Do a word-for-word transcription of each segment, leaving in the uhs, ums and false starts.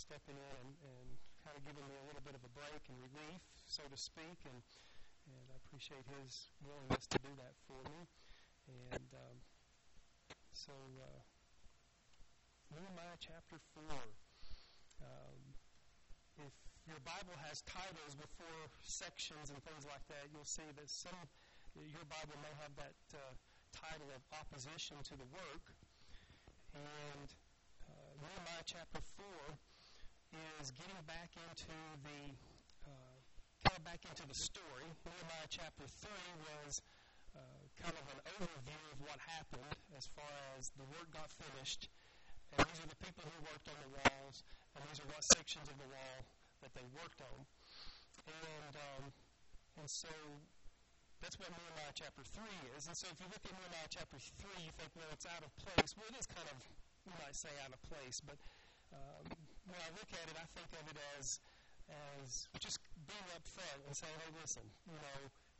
stepping in and, and kind of giving me a little bit of a break and relief, so to speak, and and I appreciate his willingness to do that for me. And um, so, uh, Nehemiah chapter four. Um, if your Bible has titles before sections and things like that, you'll see that some your Bible may have that uh, title of opposition to the work. And uh, Nehemiah chapter four is getting back into the uh, kind of back into the story. Nehemiah chapter three was uh, kind of an overview of what happened as far as the work got finished. And these are the people who worked on the walls, and these are what sections of the wall that they worked on. And um, and so that's what Nehemiah chapter three is. And so if you look at Nehemiah chapter three, you think, well, it's out of place. Well, it is kind of, you might say, out of place. But um, when I look at it, I think of it as as just being up front and saying, hey, listen, you know,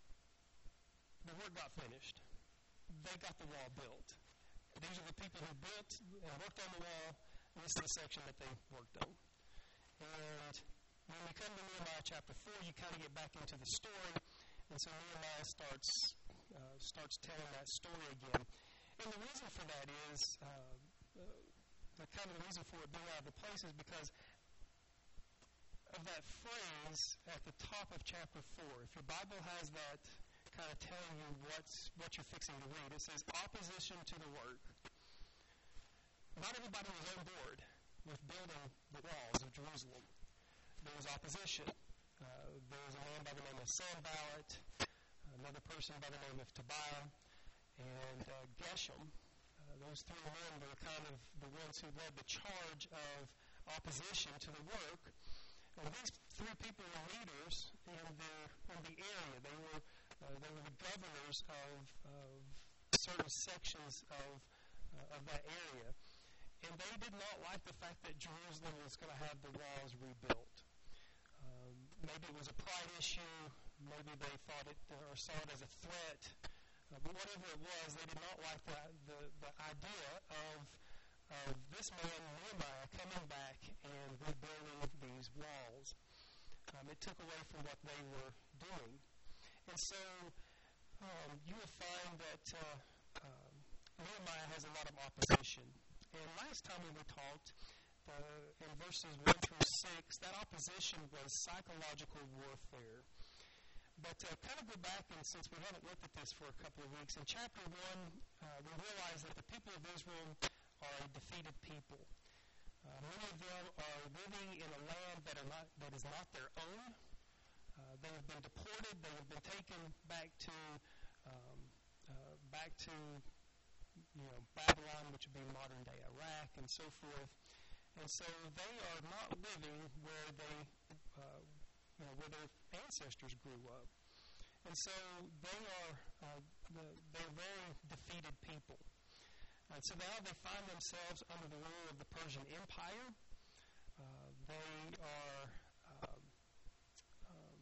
the work got finished. They got the wall built. These are the people who built and worked on the wall, and this is the section that they worked on. And when we come to Nehemiah chapter four, you kind of get back into the story, and so Nehemiah starts uh, starts telling that story again. And the reason for that is, uh, the kind of the reason for it being out of the place is because of that phrase at the top of chapter four. If your Bible has that kind of telling you what's what you're fixing to read, it says opposition to the work. Not everybody was on board with building the walls of Jerusalem. There was opposition. Uh, there was a man by the name of Sanballat, another person by the name of Tobiah, and uh, Geshem. Uh, those three men were kind of the ones who led the charge of opposition to the work. And these three people were leaders in the in the area. They were uh, they were the governors of, of certain sections of uh, of that area, and they did not like the fact that Jerusalem was going to have the walls rebuilt. Um, maybe it was a pride issue. Maybe they thought it or saw it as a threat. Uh, but whatever it was, they did not like the the, the idea of of this man Nehemiah coming back and rebuilding these walls. Um, it took away from what they were doing. And so um, you will find that uh, um, Nehemiah has a lot of opposition. And last time when we talked, uh, in verses one through six, that opposition was psychological warfare. But uh, kind of go back, and since we haven't looked at this for a couple of weeks, in chapter one, uh, we realize that the people of Israel are a defeated people. Uh, many of them are living in a land that are not that is not their own. Uh, they have been deported. They have been taken back to um, uh, back to you know Babylon, which would be modern day Iraq, and so forth. And so they are not living where they uh, you know where their ancestors grew up. And so they are uh, the, they're very defeated people. And so now they find themselves under the rule of the Persian Empire. Uh, they are um, um,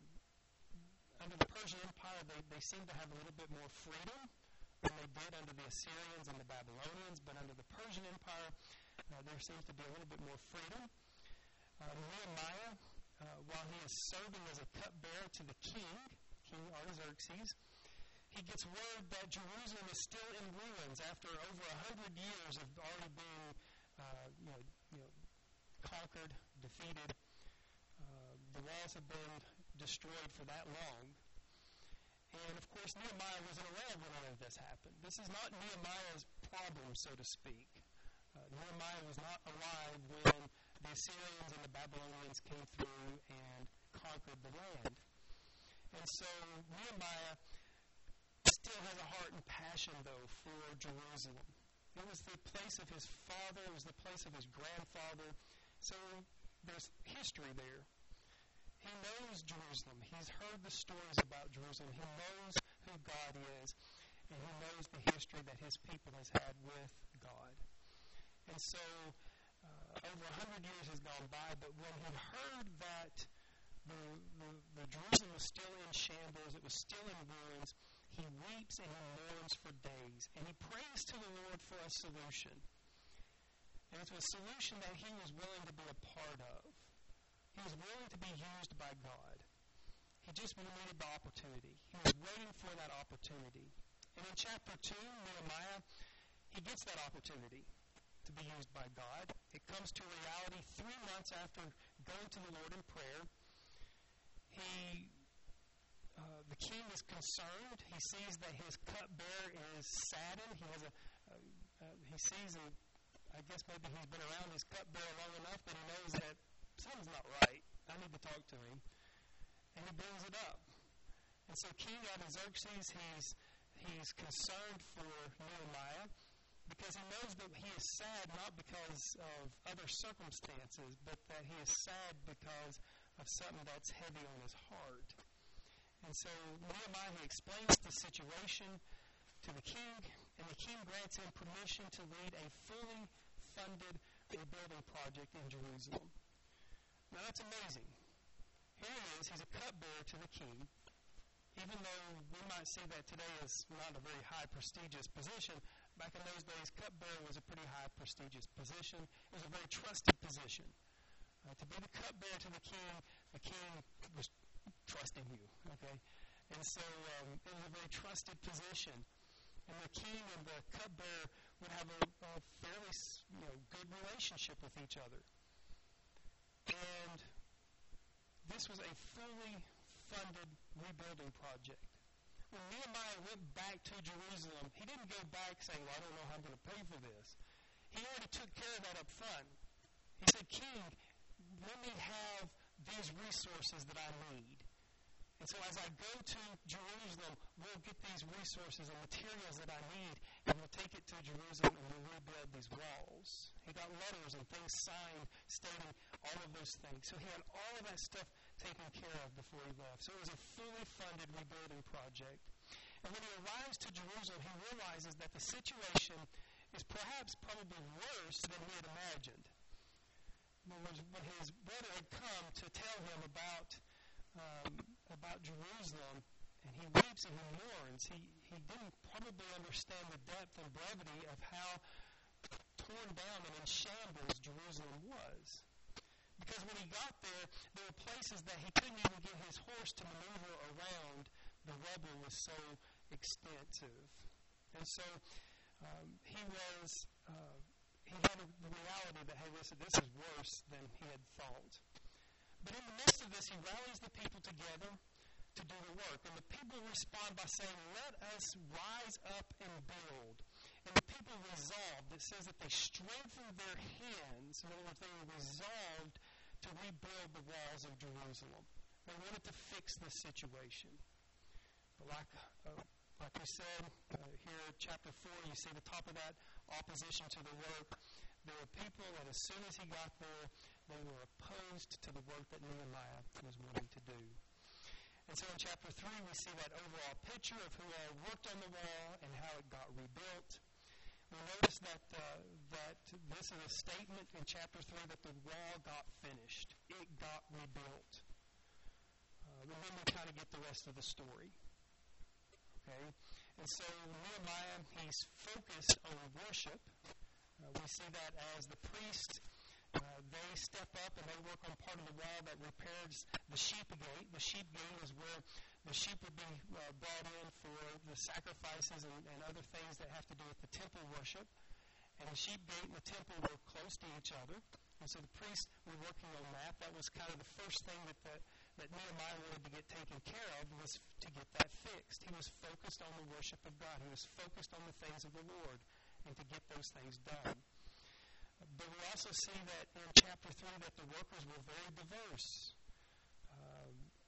under the Persian Empire. They, they seem to have a little bit more freedom than they did under the Assyrians and the Babylonians. But under the Persian Empire, uh, there seems to be a little bit more freedom. Uh, Nehemiah, uh, while he is serving as a cupbearer to the king, King Artaxerxes, he gets word that Jerusalem is still in ruins after over a hundred years of already being, uh, you know, you know, conquered, defeated. Uh, the walls have been destroyed for that long. And of course, Nehemiah wasn't around when all of this happened. This is not Nehemiah's problem, so to speak. Uh, Nehemiah was not alive when the Assyrians and the Babylonians came through and conquered the land. And so Nehemiah still has a heart and passion, though, for Jerusalem. It was the place of his father. It was the place of his grandfather. So there's history there. He knows Jerusalem. He's heard the stories about Jerusalem. He knows who God is, and he knows the history that his people has had with God. And so uh, over a hundred years has gone by, but when he heard that the, the, the Jerusalem was still in shambles, it was still in ruins, he weeps and he mourns for days. And he prays to the Lord for a solution. And it's a solution that he was willing to be a part of. was willing to be used by God. He just needed the opportunity. He was waiting for that opportunity. And in chapter two, Nehemiah, he gets that opportunity to be used by God. It comes to reality three months after going to the Lord in prayer. He, uh, the king is concerned. He sees that his cupbearer is saddened. He has a, uh, uh, he sees, a, I guess maybe he's been around his cupbearer long enough that he knows that something's not right. I need to talk to him. And he brings it up. And so King Artaxerxes, he's, he's concerned for Nehemiah because he knows that he is sad not because of other circumstances, but that he is sad because of something that's heavy on his heart. And so Nehemiah, he explains the situation to the king, and the king grants him permission to lead a fully funded rebuilding project in Jerusalem. Now that's amazing. Here he is, he's a cupbearer to the king, even though we might see that today as not a very high prestigious position. Back in those days, cupbearer was a pretty high prestigious position. It was a very trusted position. Uh, to be the cupbearer to the king, the king was trusting you, okay? And so um, it was a very trusted position. And the king and the cupbearer would have a, a fairly you know, good relationship with each other. And this was a fully funded rebuilding project. When Nehemiah went back to Jerusalem, he didn't go back saying, well, I don't know how I'm going to pay for this. He already took care of that up front. He said, King, let me have these resources that I need. And so as I go to Jerusalem, we'll get these resources and materials that I need, and we'll take it to Jerusalem and we'll rebuild these walls. He got letters and things signed stating all of those things. So he had all of that stuff taken care of before he left. So it was a fully funded rebuilding project. And when he arrives to Jerusalem, he realizes that the situation is perhaps probably worse than he had imagined. When his brother had come to tell him about um, about Jerusalem, and he weeps and he mourns, he, he didn't probably understand the depth and brevity of how torn down and in shambles Jerusalem was. Because when he got there, there were places that he couldn't even get his horse to maneuver around. The rubble was so extensive. And so um, he was, uh, he had a, the reality that, hey, listen, this is worse than he had thought. But in the midst of this, he rallies the people together to do the work. And the people respond by saying, let us rise up and build. And the people resolved. It says that they strengthened their hands. In other words, they were resolved to rebuild the walls of Jerusalem. They wanted to fix this situation. But like, uh, like we said uh, here in chapter four, you see the top of that opposition to the work. There were people that as soon as he got there, they were opposed to the work that Nehemiah was wanting to do. And so in chapter three, we see that overall picture of who all worked on the wall and how it got rebuilt. We notice that uh, that this is a statement in chapter three that the wall got finished. It got rebuilt. Uh, and then we kind of get the rest of the story. Okay? And so Nehemiah, he's focused on worship. Uh, we see that as the priest, uh, they step up and they work on part of the wall that repairs the sheep gate. The sheep gate is where the sheep would be uh, brought in for the sacrifices and, and other things that have to do with the temple worship. And the sheep gate and the temple were close to each other. And so the priests were working on that. That was kind of the first thing that, the, that Nehemiah wanted to get taken care of, was to get that fixed. He was focused on the worship of God. He was focused on the things of the Lord and to get those things done. But we also see that in chapter three that the workers were very diverse. Um,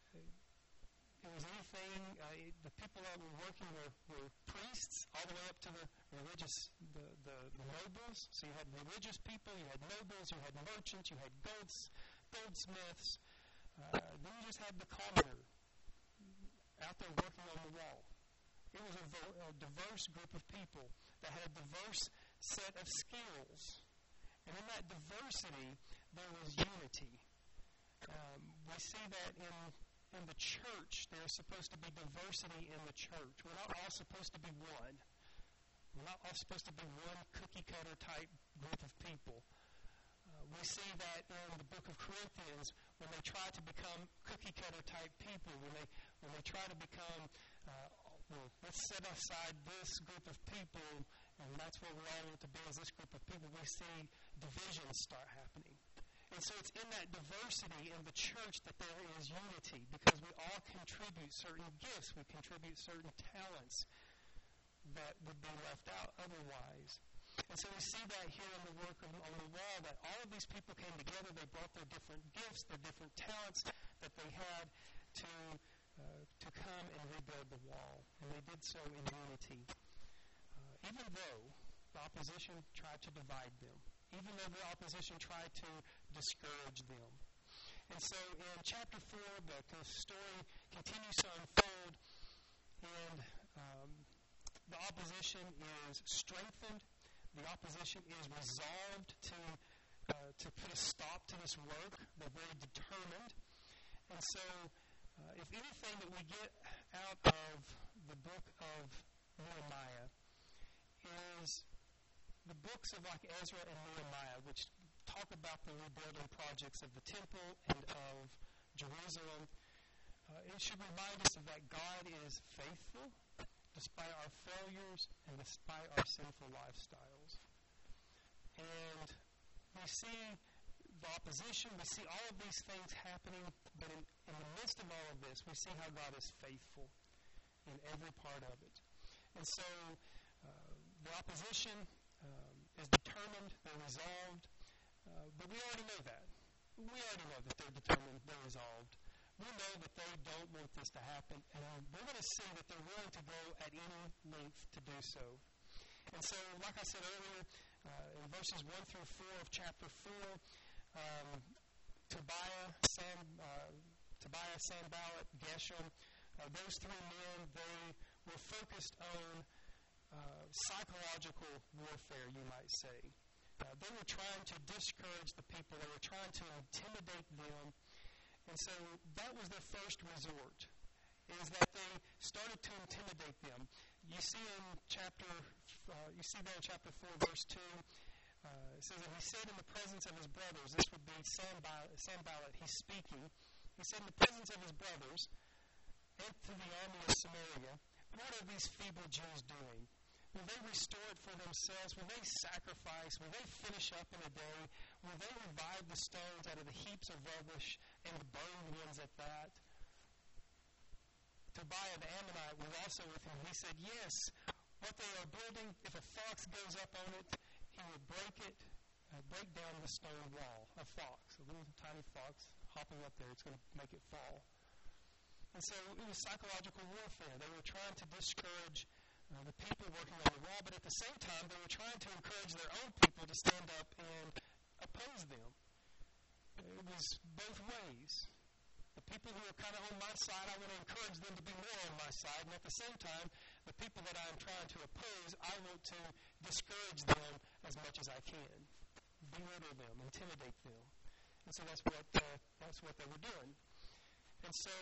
it was anything, uh, the people that were working were, were priests all the way up to the religious, the, the, the nobles. So you had religious people, you had nobles, you had merchants, you had golds, goldsmiths. Uh, then you just had the commoner out there working on the wall. It was a, vo- a diverse group of people that had a diverse set of skills. And in that diversity, there was unity. Um, we see that in in the church, there's supposed to be diversity in the church. We're not all supposed to be one. We're not all supposed to be one cookie-cutter type group of people. Uh, we see that in the book of Corinthians when they try to become cookie-cutter type people, when they when they try to become, uh, well, let's set aside this group of people, and that's what we all want to be as this group of people, we see divisions start happening. And so it's in that diversity in the church that there is unity, because we all contribute certain gifts, we contribute certain talents that would be left out otherwise. And so we see that here in the work of, on the wall, that all of these people came together, they brought their different gifts, their different talents that they had to uh, to come and rebuild the wall. And they did so in unity. Uh, even though the opposition tried to divide them, even though the opposition tried to discourage them. And so in chapter four, the, the story continues to unfold, and um, the opposition is strengthened. The opposition is resolved to uh, to put a stop to this work. They're very determined. And so, uh, if anything that we get out of the book of Nehemiah is the books of like Ezra and Nehemiah, which talk about the rebuilding projects of the temple and of Jerusalem. Uh, it should remind us of that God is faithful despite our failures and despite our sinful lifestyles. And we see the opposition, we see all of these things happening, but in, in the midst of all of this, we see how God is faithful in every part of it. And so uh, the opposition um, is determined, they're resolved, uh, but we already know that. We already know that they're determined, they're resolved. We know that they don't want this to happen, and we're going to see that they're willing to go at any length to do so. And so, like I said earlier, uh, in verses one through four of chapter four, um, Tobiah, Sam, uh, Tobiah, Sanballat, Geshem, uh, those three men, they were focused on uh, psychological warfare, you might say. Uh, they were trying to discourage the people. They were trying to intimidate them. And so that was their first resort, is that they started to intimidate them. You see in chapter, uh, you see there in chapter four, verse two, uh, it says, and he said in the presence of his brothers, this would be Sanballat, Sanballat, he's speaking, he said in the presence of his brothers, and to the army of Samaria, what are these feeble Jews doing? Will they restore it for themselves? Will they sacrifice? Will they finish up in a day? Will they revive the stones out of the heaps of rubbish and the burned ones at that? Tobiah the Ammonite was also with him. He said, yes, what they are building, if a fox goes up on it, he will break it, uh, break down the stone wall. A fox, a little tiny fox hopping up there, it's going to make it fall. And so it was psychological warfare. They were trying to discourage Uh, the people working on the wall, but at the same time, they were trying to encourage their own people to stand up and oppose them. It was both ways. The people who are kind of on my side, I want to encourage them to be more on my side, and at the same time, the people that I'm trying to oppose, I want to discourage them as much as I can, belittle them, intimidate them. And so that's what uh, that's what they were doing. And so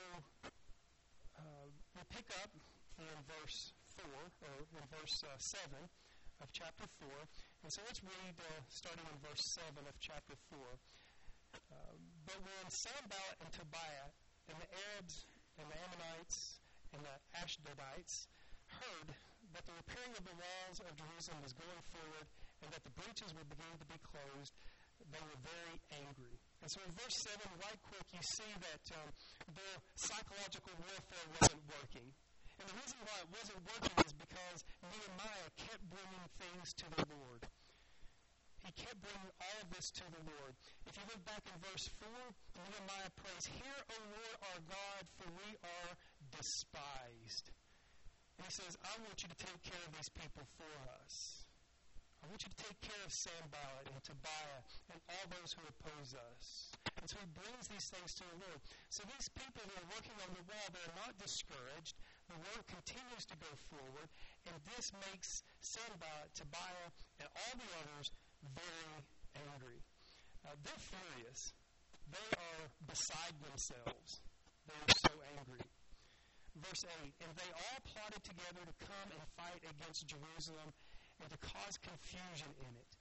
uh, we pick up in verse four, or in verse uh, seven of chapter four. And so let's read uh, starting in verse seven of chapter four. Uh, but when Sanballat and Tobiah and the Arabs and the Ammonites and the Ashdodites heard that the repairing of the walls of Jerusalem was going forward and that the breaches were beginning to be closed, they were very angry. And so in verse seven, right quick, you see that um, their psychological warfare wasn't working. And the reason why it wasn't working is because Nehemiah kept bringing things to the Lord. He kept bringing all of this to the Lord. If you look back in verse four, Nehemiah prays, "Hear, O Lord our God, for we are despised." And he says, I want you to take care of these people for us. I want you to take care of Sanballat and Tobiah and all those who oppose us. And so he brings these things to the Lord. So these people who are working on the wall, they're not discouraged. The work continues to go forward. And this makes Sanballat, Tobiah, and all the others very angry. Uh, they're furious. They are beside themselves. They are so angry. Verse eight, and they all plotted together to come and fight against Jerusalem and to cause confusion in it.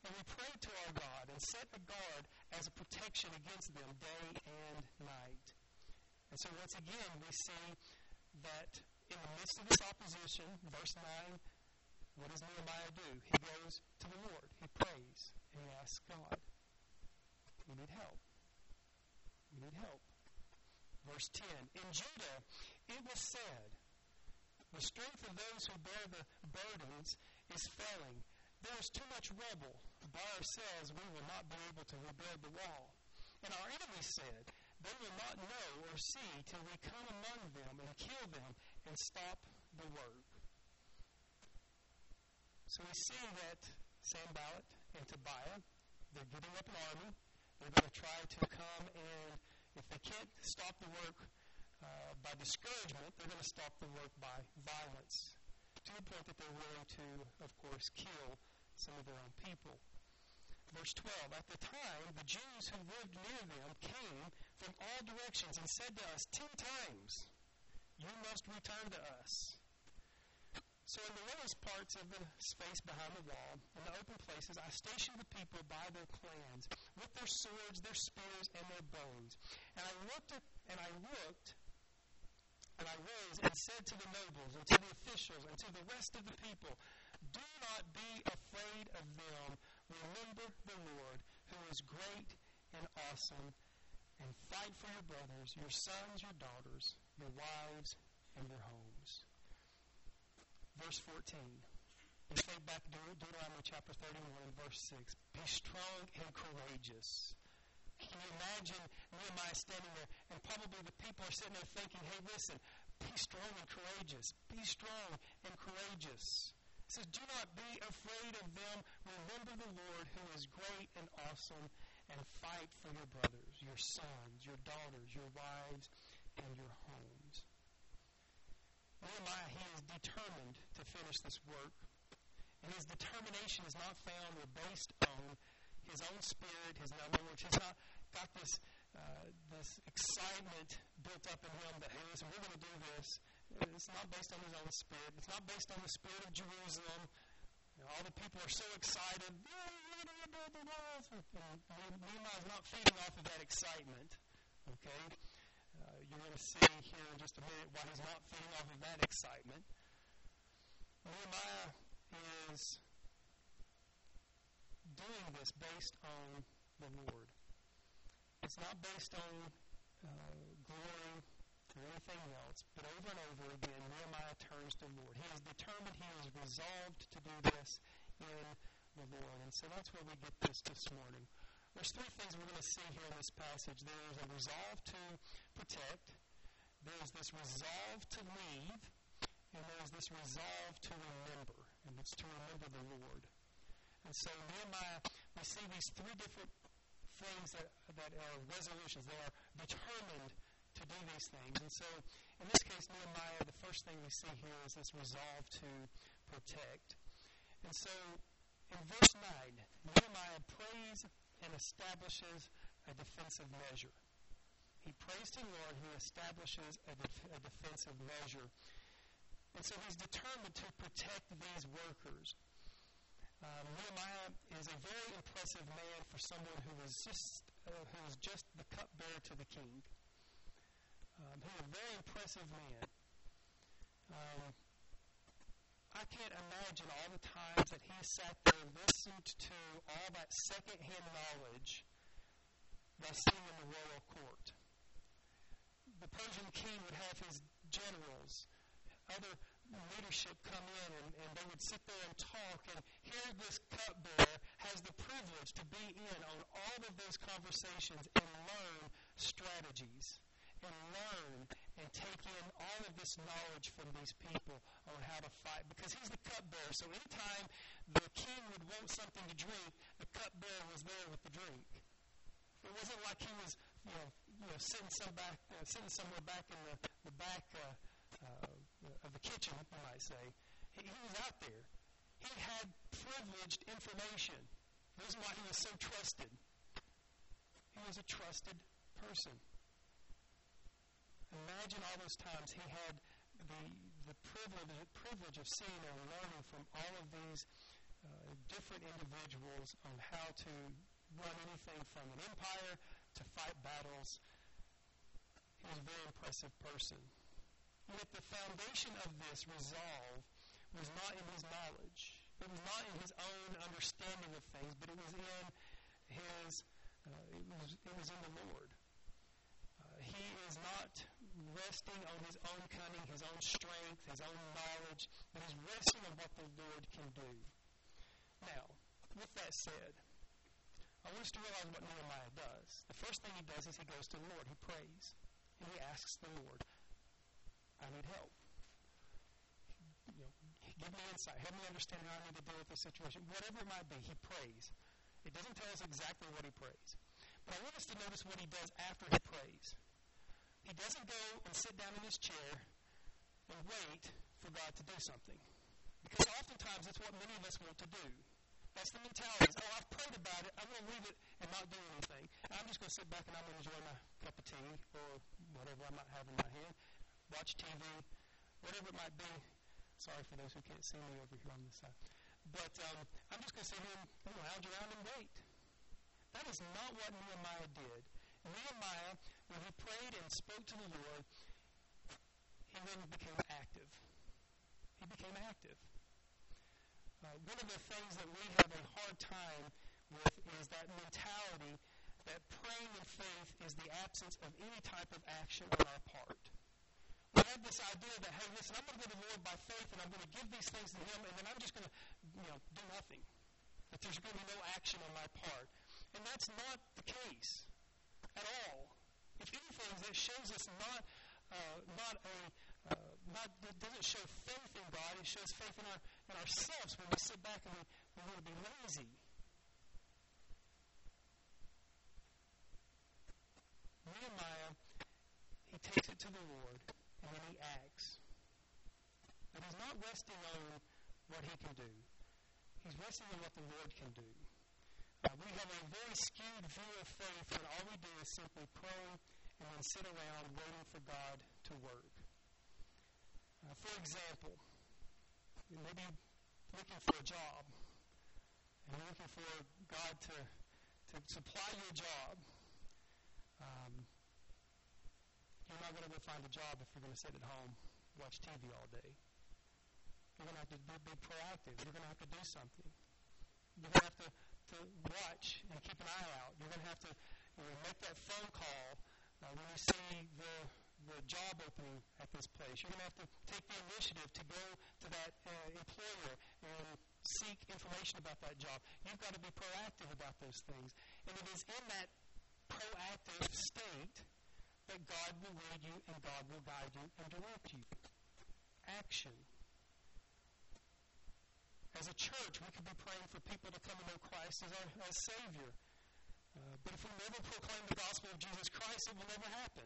And we prayed to our God and set a guard as a protection against them day and night. And so once again, we see that in the midst of this opposition, verse nine, what does Nehemiah do? He goes to the Lord. He prays and he asks God, we need help. We need help. Verse ten, in Judah it was said, the strength of those who bear the burdens is failing. There is too much rubble. By ourselves we will not be able to rebuild the wall. And our enemies said, they will not know or see till we come among them and kill them and stop the work. So we see that Sanballat and Tobiah, they're getting up an army. They're going to try to come and, if they can't stop the work uh, by discouragement, they're going to stop the work by violence, to the point that they're willing to, of course, kill some of their own people. Verse twelve, at the time, the Jews who lived near them came from all directions and said to us ten times, you must return to us. So in the lowest parts of the space behind the wall, in the open places, I stationed the people by their clans, with their swords, their spears, and their bows. And I looked at, and I looked, and I rose and said to the nobles, and to the officials, and to the rest of the people, do not be afraid of them. Remember the Lord, who is great and awesome, and fight for your brothers, your sons, your daughters, your wives, and your homes. Verse fourteen. We say back to Deuteronomy chapter thirty-one, verse six. Be strong and courageous. Can you imagine Nehemiah standing there, and probably the people are sitting there thinking, hey, listen, be strong and courageous. Be strong and courageous. It says, do not be afraid of them. Remember the Lord, who is great and awesome, and fight for your brothers, your sons, your daughters, your wives, and your homes. Nehemiah, he is determined to finish this work. And his determination is not found or based on his own spirit, his knowledge. He's not got this uh, this excitement built up in him that, hey, listen, we're going to do this. It's not based on his own spirit. It's not based on the spirit of Jerusalem. You know, all the people are so excited. Yeah, we're going to rebuild the walls. And Nehemiah is not feeding off of that excitement. Okay? Uh, you're going to see here in just a minute why he's not feeding off of that excitement. Nehemiah is doing this based on the Lord. It's not based on uh, glory or anything else, but over and over again, Nehemiah turns to the Lord. He is determined, he is resolved to do this in the Lord. And so that's where we get this this morning. There's three things we're going to see here in this passage. There is a resolve to protect, there is this resolve to leave, and there is this resolve to remember, and it's to remember the Lord. And so Nehemiah, we see these three different things that, that are resolutions. They are determined to do these things. And so in this case, Nehemiah, the first thing we see here is this resolve to protect. And so in verse nine, Nehemiah prays and establishes a defensive measure. He prays to the Lord, he establishes a, def- a defensive measure. And so he's determined to protect these workers. Um, Nehemiah is a very impressive man for someone who was just uh, who was just the cupbearer to the king. Um, he's a very impressive man. Um, I can't imagine all the times that he sat there and listened to all that secondhand knowledge by sitting in the royal court. The Persian king would have his generals, other leadership come in, and, and they would sit there and talk, and here this cupbearer has the privilege to be in on all of those conversations and learn strategies and learn and take in all of this knowledge from these people on how to fight, because he's the cupbearer. So anytime the king would want something to drink, the cupbearer was there with the drink. It wasn't like he was, you know, you know, sitting some back, uh, sitting somewhere back in the the back uh, uh, of the kitchen, you might say. He, he was out there. He had privileged information. The reason why he was so trusted. He was a trusted person. Imagine all those times he had the the privilege privilege of seeing and learning from all of these uh, different individuals on how to run anything from an empire to fight battles. He was a very impressive person. Yet the foundation of this resolve was not in his knowledge. It was not in his own understanding of things, but it was in his, uh, it was it was in the Lord. Uh, he is not resting on his own cunning, his own strength, his own knowledge, but he's resting on what the Lord can do. Now, with that said, I want us to realize what Nehemiah does. The first thing he does is he goes to the Lord. He prays, and he asks the Lord, I need help. You know, give me insight. Help me understand how I need to deal with this situation. Whatever it might be, he prays. It doesn't tell us exactly what he prays. But I want us to notice what he does after he prays. He doesn't go and sit down in his chair and wait for God to do something. Because oftentimes that's what many of us want to do. That's the mentality. Oh, I've prayed about it. I'm going to leave it and not do anything. I'm just going to sit back and I'm going to enjoy my cup of tea or whatever I might have in my hand, watch T V, whatever it might be. Sorry for those who can't see me over here on this side. But um, I'm just going to sit here and you know, lounge around and wait. That is not what Nehemiah did. Nehemiah, when he prayed and spoke to the Lord, he then became active. He became active. Uh, one of the things that we have a hard time with is that mentality that praying in faith is the absence of any type of action on our part. We have this idea that, hey, listen, I'm going to go to the Lord by faith, and I'm going to give these things to Him, and then I'm just going to, you know, do nothing. That there's going to be no action on my part. And that's not the case at all. If anything, it shows us not, uh, not a, uh, not, it doesn't show faith in God, it shows faith in, our, in ourselves when we sit back and we, we want to be lazy. Nehemiah, he takes it to the Lord, and then he acts. But he's not resting on what he can do. He's resting on what the Lord can do. Uh, we have a very skewed view of faith when all we do is simply pray and then sit around waiting for God to work. Uh, for example, maybe looking for a job, and you're looking for God to, to supply your job. Um, you're not going to go find a job if you're going to sit at home, watch T V all day. You're going to have to be, be proactive. You're going to have to do something. You're going to have to, to watch and keep an eye out. You're going to have to you know, make that phone call uh, when you see the the job opening at this place. You're going to have to take the initiative to go to that uh, employer and seek information about that job. You've got to be proactive about those things. And it is in that proactive state that God will lead you and God will guide you and direct you. Action. As a church, we could be praying for people to come to know Christ as our as Savior. Uh, but if we never proclaim the gospel of Jesus Christ, it will never happen.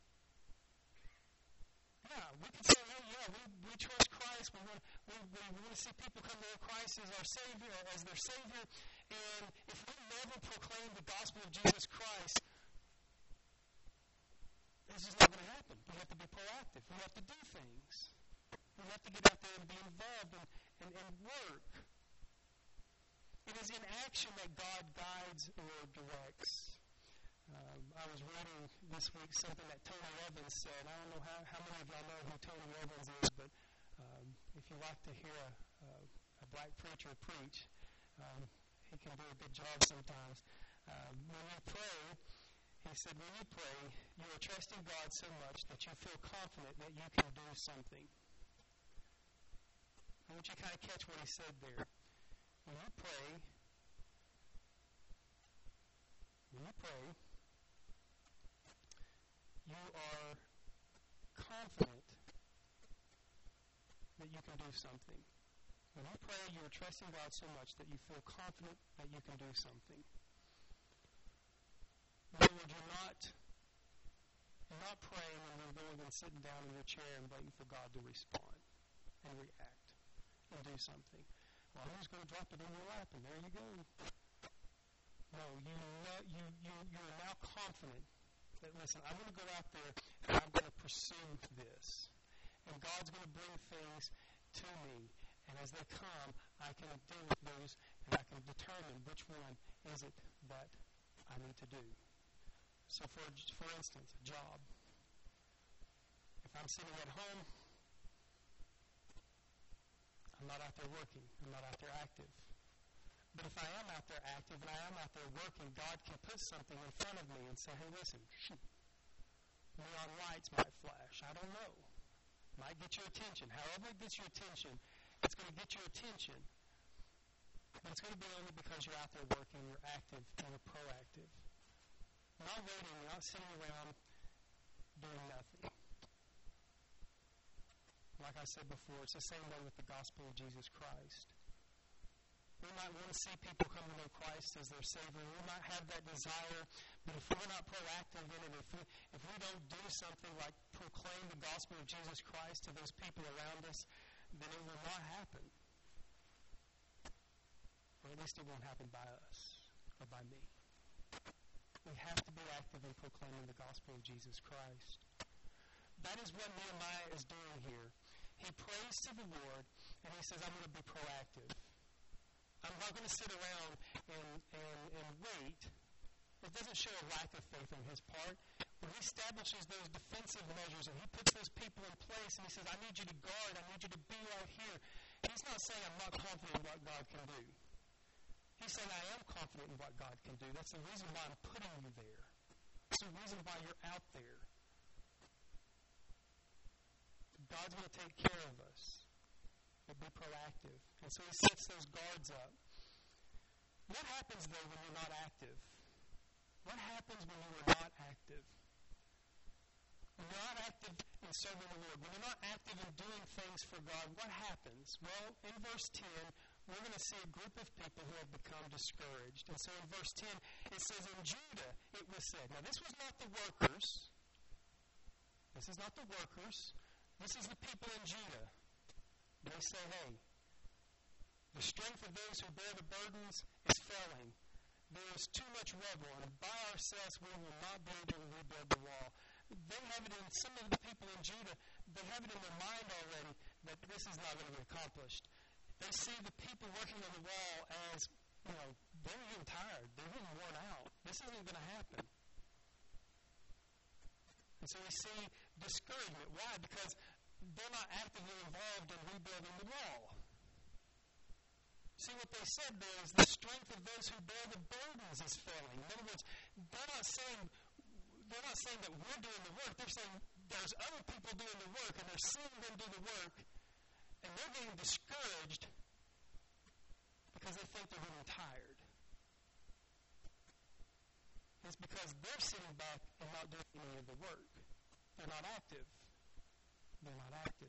Yeah, we can say, oh yeah, we, we trust Christ. We want, we, we want to see people come to know Christ as our Savior, as their Savior. And if we never proclaim the gospel of Jesus Christ, this is not going to happen. We have to be proactive. We have to do things. We have to get out there and be involved and, and, and work. It is in action that God guides or directs. Um, I was reading this week something that Tony Evans said. I don't know how, how many of y'all know who Tony Evans is, but um, if you like to hear a, a, a black preacher preach, um, he can do a good job sometimes. Um, when you pray, he said, when you pray, you are trusting God so much that you feel confident that you can do something. I want you to kind of catch what he said there. When you pray, when you pray, you are confident that you can do something. When you pray, you are trusting God so much that you feel confident that you can do something. In other words, you're not, you're not praying and you're going and sitting down in your chair and waiting for God to respond and react and do something. Well, I'm just going to drop it in your lap and there you go. No, you know, you, you, you're now confident that, listen, I'm going to go out there and I'm going to pursue this. And God's going to bring things to me. And as they come, I can deal with those and I can determine which one is it that I need to do. So for, for instance, a job. If I'm sitting at home, I'm not out there working. I'm not out there active. But if I am out there active and I am out there working, God can put something in front of me and say, hey, listen, shoot, neon lights might flash. I don't know. Might get your attention. However it gets your attention, it's going to get your attention. But it's going to be only because you're out there working, you're active, and you're proactive. Not waiting, you're not sitting around doing nothing. Like I said before, it's the same way with the gospel of Jesus Christ. We might want to see people come to know Christ as their Savior. We might have that desire, but if we're not proactive in it, if we, if we don't do something like proclaim the gospel of Jesus Christ to those people around us, then it will not happen. Or at least it won't happen by us or by me. We have to be active in proclaiming the gospel of Jesus Christ. That is what Nehemiah is doing here. He prays to the Lord, and he says, I'm going to be proactive. I'm not going to sit around and, and, and wait. It doesn't show a lack of faith on his part. When he establishes those defensive measures and he puts those people in place and he says, I need you to guard, I need you to be right here, he's not saying I'm not confident in what God can do. He's saying I am confident in what God can do. That's the reason why I'm putting you there. That's the reason why you're out there. God's going to take care of us. But be proactive. And so he sets those guards up. What happens, though, when you're not active? What happens when you are not active? When you're not active in serving the Lord, when you're not active in doing things for God, what happens? Well, in verse ten, we're going to see a group of people who have become discouraged. And so in verse ten, it says, in Judah, it was said. Now, this was not the workers. This is not the workers. This is the people in Judah. They say, hey, the strength of those who bear the burdens is failing. There is too much rubble, and by ourselves we will not be able to rebuild the wall. They have it in, some of the people in Judah, they have it in their mind already that this is not going to be accomplished. They see the people working on the wall as, you know, they're getting tired. They're getting worn out. This isn't going to happen. And so we see discouragement. Why? Because they're not actively involved in rebuilding the wall. See, what they said there is the strength of those who bear the burdens is failing. In other words, they're not saying they're not saying that we're doing the work. They're saying there's other people doing the work, and they're seeing them do the work, and they're getting discouraged because they think they're getting tired. It's because they're sitting back and not doing any of the work. They're not active. They're not active.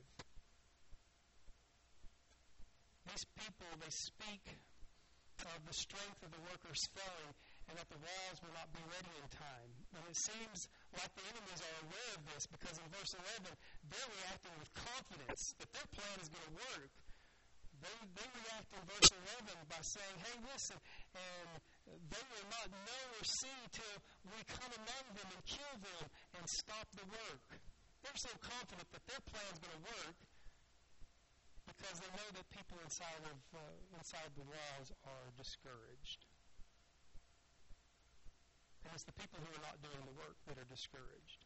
These people, they speak of the strength of the workers failing and that the walls will not be ready in time. And it seems like the enemies are aware of this because in verse eleven, they're reacting with confidence that their plan is going to work. They, they react in verse eleven by saying, hey, listen, and they will not know or see till we come among them and kill them and stop the work. They're so confident that their plan is going to work because they know that people inside of uh, inside the walls are discouraged. And it's the people who are not doing the work that are discouraged.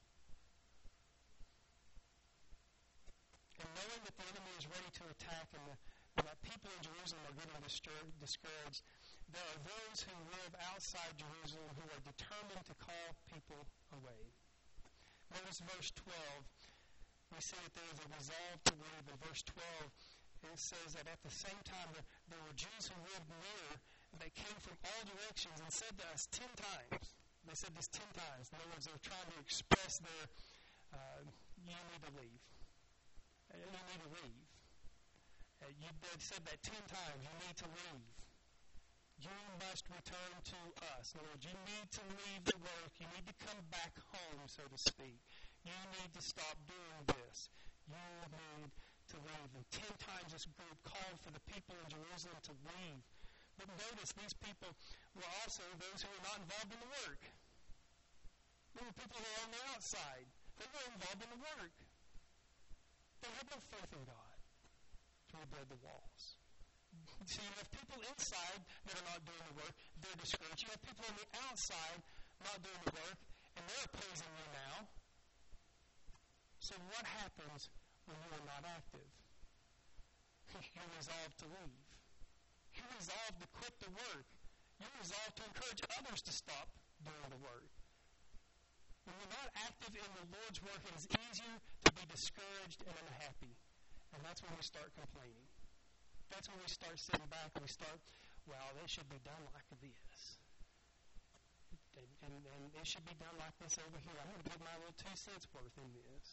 And knowing that the enemy is ready to attack and, the, and that people in Jerusalem are getting distur- discouraged, there are those who live outside Jerusalem who are determined to call people away. Notice verse twelve. We see that there is a resolve to leave. In verse twelve, it says that at the same time there, there were Jews who lived near that came from all directions and said to us ten times. They said this ten times. In other words, they were trying to express their, uh, you need to leave. You need to leave. Uh, you, they said that ten times. You need to leave. You must return to us. In other words, you need to leave the work. You need to come back home, so to speak. You need to stop doing this. You need to leave. And ten times this group called for the people in Jerusalem to leave. But notice, these people were also those who were not involved in the work. They were people who were on the outside. They were involved in the work. They had no faith in God to rebuild the walls. So you have people inside that are not doing the work, they're discouraged. You have people on the outside not doing the work, and they're opposing you now. So what happens when you are not active? You resolve to leave. You resolve to quit the work. You resolve to encourage others to stop doing the work. When you're not active in the Lord's work, it is easier to be discouraged and unhappy. And that's when we start complaining. That's when we start sitting back and we start, well, it should be done like this. And, and, and it should be done like this over here. I'm going to give my little two cents worth in this.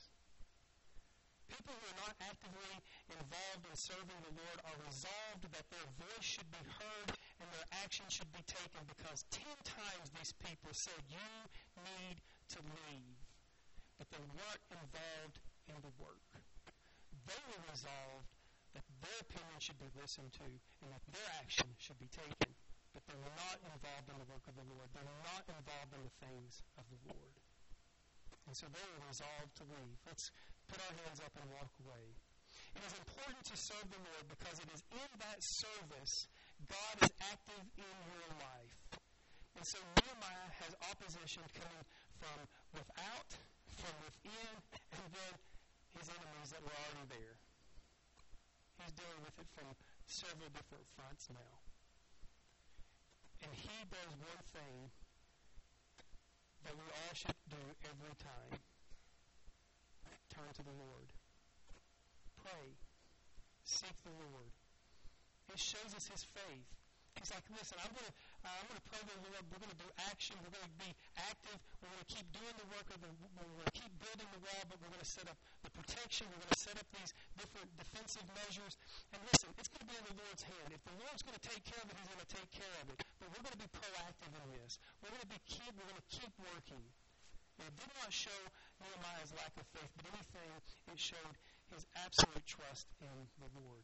People who are not actively involved in serving the Lord are resolved that their voice should be heard and their action should be taken, because ten times these people said, you need to leave. But they weren't involved in the work. They were resolved that their opinion should be listened to and that their action should be taken. But they were not involved in the work of the Lord. They were not involved in the things of the Lord. And so they were resolved to leave. Let's put our hands up and walk away. It is important to serve the Lord because it is in that service God is active in your life. And so Nehemiah has opposition coming from without, from within, and then his enemies that were already there. He's dealing with it from several different fronts now. And he does one thing that we all should do every time. Turn to the Lord. Pray. Seek the Lord. It shows us his faith. He's like, listen, I'm going to uh, I'm going to pray to the Lord. We're going to do action. We're going to be active. We're going to keep doing the work of the. We're going to keep building the wall, but we're going to set up the protection. We're going to set up these different defensive measures. And listen, it's going to be in the Lord's hand. If the Lord's going to take care of it, he's going to take care of it. But we're going to be proactive in this. We're going to be keep. We're going to keep working. And it did not show Nehemiah's lack of faith, but anything, it showed his absolute trust in the Lord.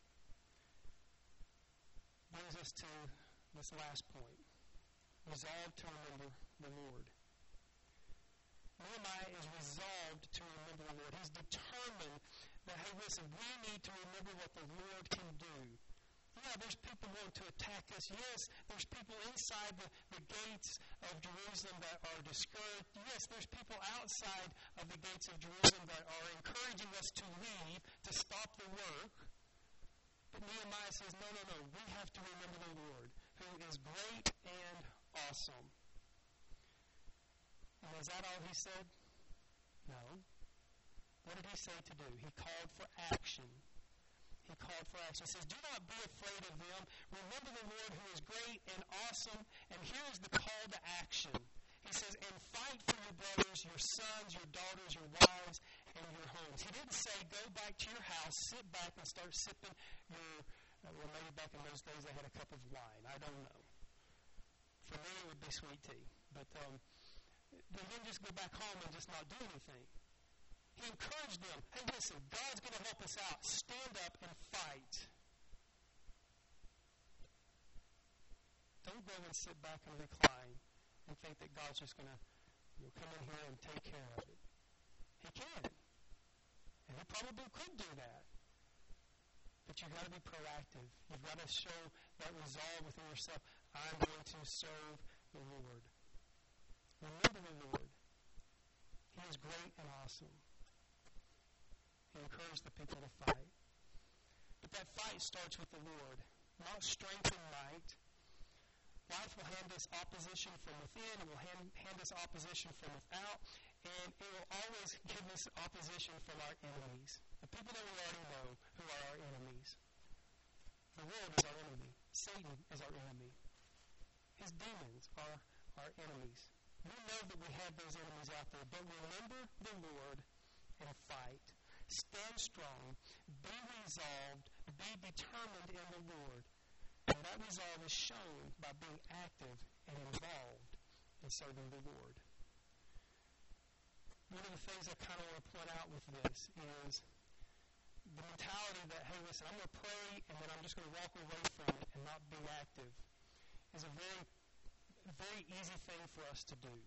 Brings us to this last point. Resolved to remember the Lord. Nehemiah is resolved to remember the Lord. He's determined that, hey, listen, we need to remember what the Lord can do. Yeah, there's people wanting to attack us. Yes, there's people inside the, the gates of Jerusalem that are discouraged. Yes, there's people outside of the gates of Jerusalem that are encouraging us to leave, to stop the work. But Nehemiah says, no, no, no, we have to remember the Lord, who is great and awesome. And is that all he said? No. What did he say to do? He called for action. He called for action. He says, do not be afraid of them. Remember the Lord who is great and awesome. And here is the call to action. He says, and fight for your brothers, your sons, your daughters, your wives, and your homes. He didn't say, go back to your house, sit back, and start sipping your, uh, well, maybe back in those days they had a cup of wine. I don't know. For me, it would be sweet tea. But um, they didn't just go back home and just not do anything. He encouraged them, hey, listen, God's going to help us out. Stand up and fight. Don't go and sit back and recline and think that God's just going to you know, come in here and take care of it. He can. And he probably could do that. But you've got to be proactive. You've got to show that resolve within yourself. I'm going to serve the Lord. Remember the Lord. He is great and awesome. He encouraged the people to fight. But that fight starts with the Lord, not strength and might. Life will hand us opposition from within. It will hand, hand us opposition from without. And it will always give us opposition from our enemies. The people that we already know who are our enemies. The world is our enemy. Satan is our enemy. His demons are our enemies. We know that we have those enemies out there, but remember the Lord and fight. Stand strong. Be resolved. Be determined in the Lord. And that resolve is shown by being active and involved in serving the Lord. One of the things I kind of want to point out with this is the mentality that, hey, listen, I'm going to pray and then I'm just going to walk away from it and not be active is a very, very easy thing for us to do.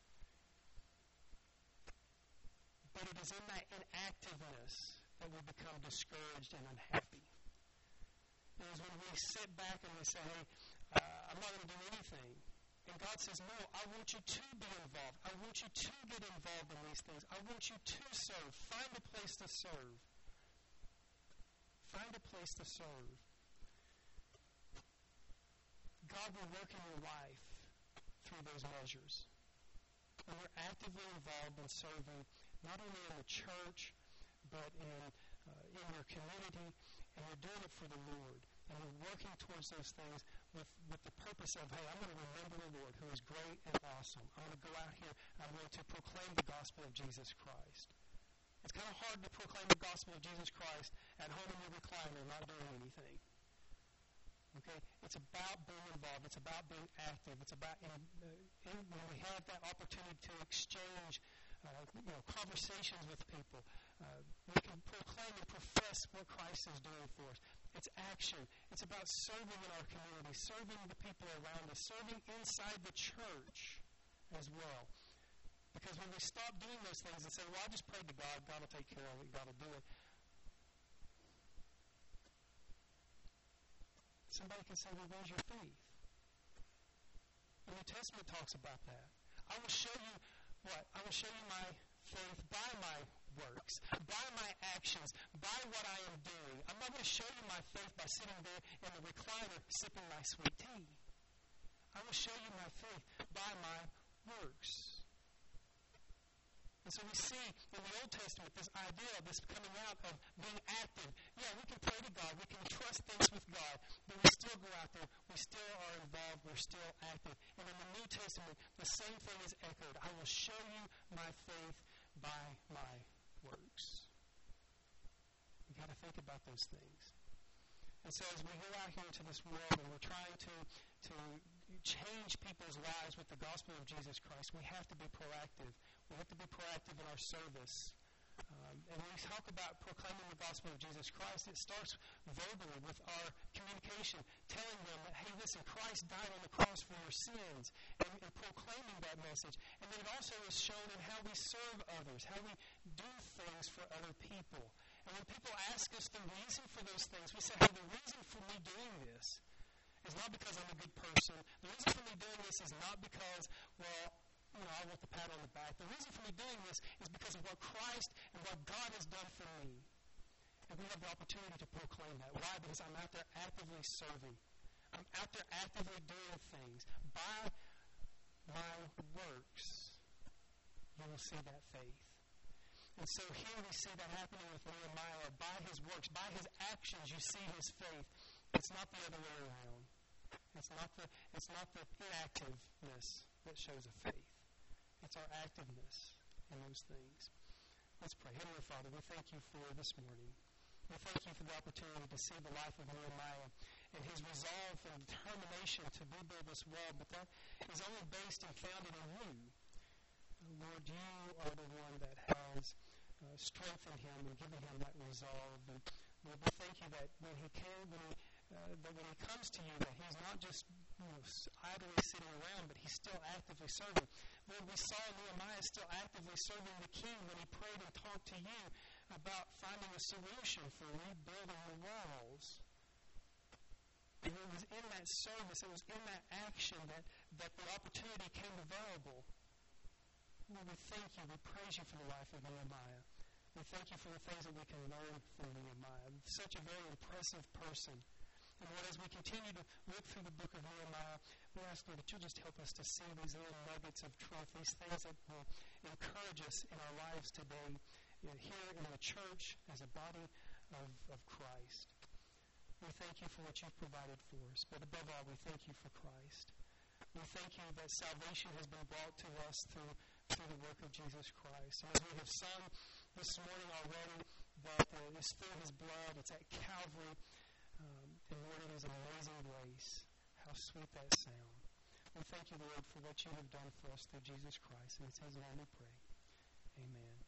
But it is in that inactiveness that we become discouraged and unhappy. is when we sit back and we say, hey, uh, I'm not going to do anything. And God says, no, I want you to be involved. I want you to get involved in these things. I want you to serve. Find a place to serve. Find a place to serve. God will work in your life through those measures. When you're actively involved in serving, not only in the church, but in uh, in your community, and you're doing it for the Lord, and you're working towards those things with, with the purpose of, hey, I'm going to remember the Lord, who is great and awesome. I'm going to go out here, I'm going to proclaim the gospel of Jesus Christ. It's kind of hard to proclaim the gospel of Jesus Christ at home in your recliner, not doing anything. Okay? It's about being involved. It's about being active. It's about in, uh, in, when we have that opportunity to exchange uh, you know, conversations with people. Uh, we can proclaim and profess what Christ is doing for us. It's action. It's about serving in our community, serving the people around us, serving inside the church as well. Because when we stop doing those things and say, well, I just prayed to God, God will take care of it, God will do it. Somebody can say, well, where's your faith? The New Testament talks about that. I will show you what? I will show you my faith by my works, by my actions, by what I am doing. I'm not going to show you my faith by sitting there in the recliner sipping my sweet tea. I will show you my faith by my works. And so we see in the Old Testament this idea of this coming out of being active. Yeah, we can pray to God. We can trust things with God. But we still go out there. We still are involved. We're still active. And in the New Testament, the same thing is echoed. I will show you my faith by my works. We've got to think about those things. And so as we go out here into this world and we're trying to, to change people's lives with the gospel of Jesus Christ, we have to be proactive. We have to be proactive in our service. Um, and when we talk about proclaiming the gospel of Jesus Christ, it starts verbally with our communication, telling them that, hey, listen, Christ died on the cross for your sins, and, and proclaiming that message. And then it also is shown in how we serve others, how we do things for other people. And when people ask us the reason for those things, we say, hey, the reason for me doing this is not because I'm a good person. The reason for me doing this is not because, well, you know, I want the pat on the back. The reason for me doing this is because of what Christ and what God has done for me. And we have the opportunity to proclaim that. Why? Because I'm out there actively serving. I'm out there actively doing things. By my works, you will see that faith. And so here we see that happening with Nehemiah. By his works, by his actions, you see his faith. It's not the other way around. It's not the, it's not the inactiveness that shows a faith. It's our activeness in those things. Let's pray. Heavenly Father, we thank you for this morning. We thank you for the opportunity to see the life of Nehemiah and his resolve and determination to rebuild this wall, but that is only based and founded in you. Lord, you are the one that has uh, strengthened him and given him that resolve. And Lord, we thank you that when he can, when he Uh, that when he comes to you, that he's not just you know, idly sitting around, but he's still actively serving. Lord, we saw Nehemiah still actively serving the king when he prayed and talked to you about finding a solution for rebuilding the walls. And it was in that service, it was in that action that, that the opportunity came available. Lord, we thank you, we praise you for the life of Nehemiah. We thank you for the things that we can learn from Nehemiah. Such a very impressive person. And Lord, as we continue to look through the book of Nehemiah, we ask, Lord, that you'll just help us to see these little nuggets of truth, these things that will encourage us in our lives today, you know, here in the church as a body of, of Christ. We thank you for what you've provided for us, but above all, we thank you for Christ. We thank you that salvation has been brought to us through, through the work of Jesus Christ. And as we have sung this morning already, that uh, it's through his blood, it's at Calvary. Um, and Lord, it is an amazing grace. How sweet that sound. We thank you, Lord, for what you have done for us through Jesus Christ. And it's his name we pray. Amen.